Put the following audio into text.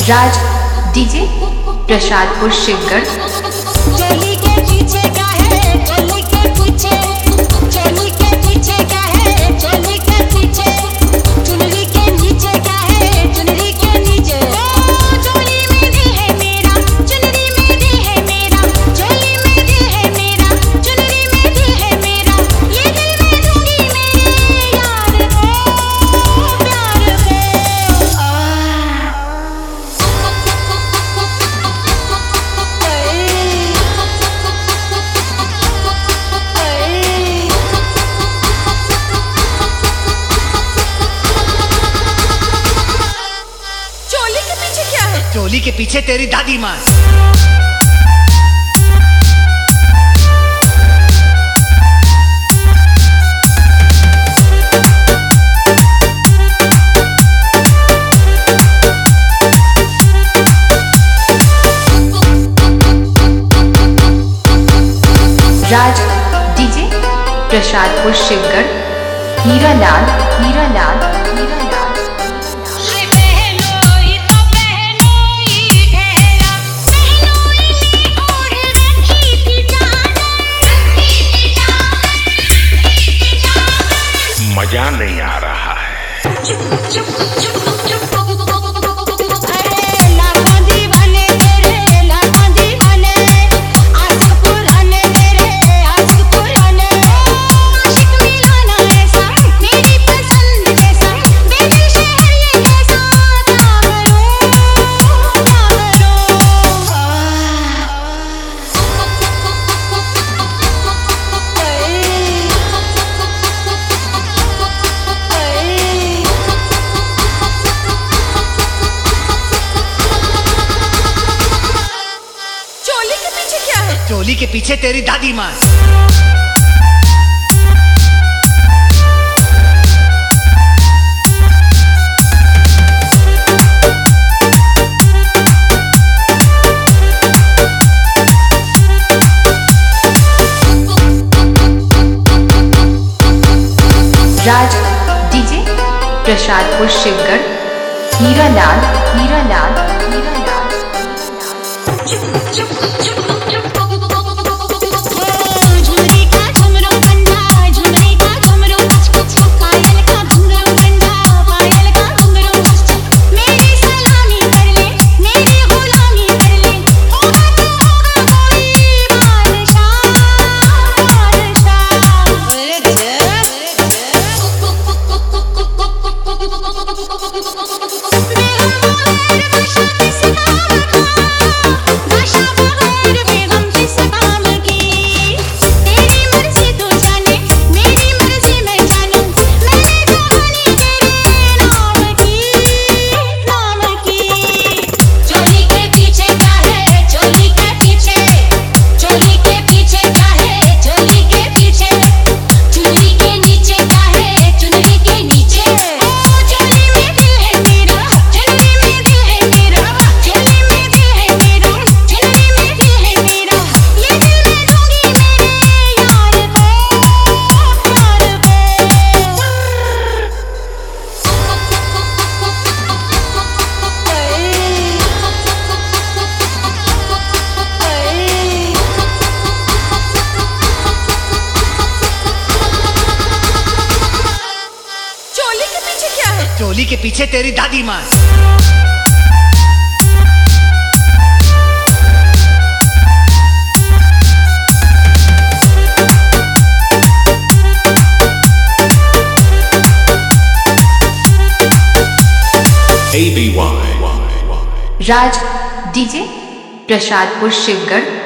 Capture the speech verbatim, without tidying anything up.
राज DJ Prasadpur Shivgarh. चोली के पीछे का है, चोली के पीछे, चोली के पीछे का है, चोली के पीछे, चुनरी के नीचे का है, चुनरी के नीचे। ओ चोली में दिल है मेरा, चुनरी में दिल है मेरा, चोली में दिल है मेरा, चुनरी में दिल है मेरा। ये दिल मैं दूंगी मेरे यार को, प्यार को। चोली के पीछे क्या है? चोली के पीछे तेरी दादी माँ। राज डीजे प्रसादपुर शिवगढ़। हीरा लाल हीरा लाल हीरा लाल। हाय बहनोई तो बहनोई ठहरा, बहनोई ने ओढ़ रखी थी चादर, रखी थी चादर, रखी थी चादर। मजा नहीं आ रहा है। चुप चुप चुप चुप अरे लाखों दीवाने तेरे, लाखों दीवाने, आशिक पुराने तेरे, आशिक पुराने। आशिक मिलाना ऐसा, मेरी पसंद जैसा, बेदिल शहर ये कैसा, क्या करूं, क्या चोली के पीछे क्या है? चोली के पीछे तेरी दादी माँ। राज डीजे प्रसादपुर शिवगढ़। हीरा लाल हीरा लाल हीरा लाल। चुप चुप चुप चुप झुमरी का झुमरू बंधा, झुमरी का झुमरू कुछ कुछ, पायल का घुंघरू बंधा, पायल का घुंघरू कुछ कुछ। मेरी सलामी कर ले, मेरी गुलामी कर ले, होगा तो होगा कोई बादशाह, बादशाह। बादशाह बगैर बेगम किस काम की, तेरी मर्जी तू जाने, मेरी मर्जी मैं जानूं, मैंने कहानी तेरे नाम की, नाम की। चोली के पीछे क्या है, चोली के पीछे, चोली के पीछे क्या है, चोली के पीछे, चुनरी के नीचे क्या है, चुनरी के नीचे। ओ चोली में दिल है मेरा, चुनरी में दिल है मेरा, चुनरी में दिल है मेरा, चुनरी में दिल है मेरा। ये दिल मैं दूंगी मेरे यार को, प्यार को। चोली के पीछे क्या है? चोली के पीछे तेरी दादी माँ। A B Y Raj DJ Prasadpur Shivgarh.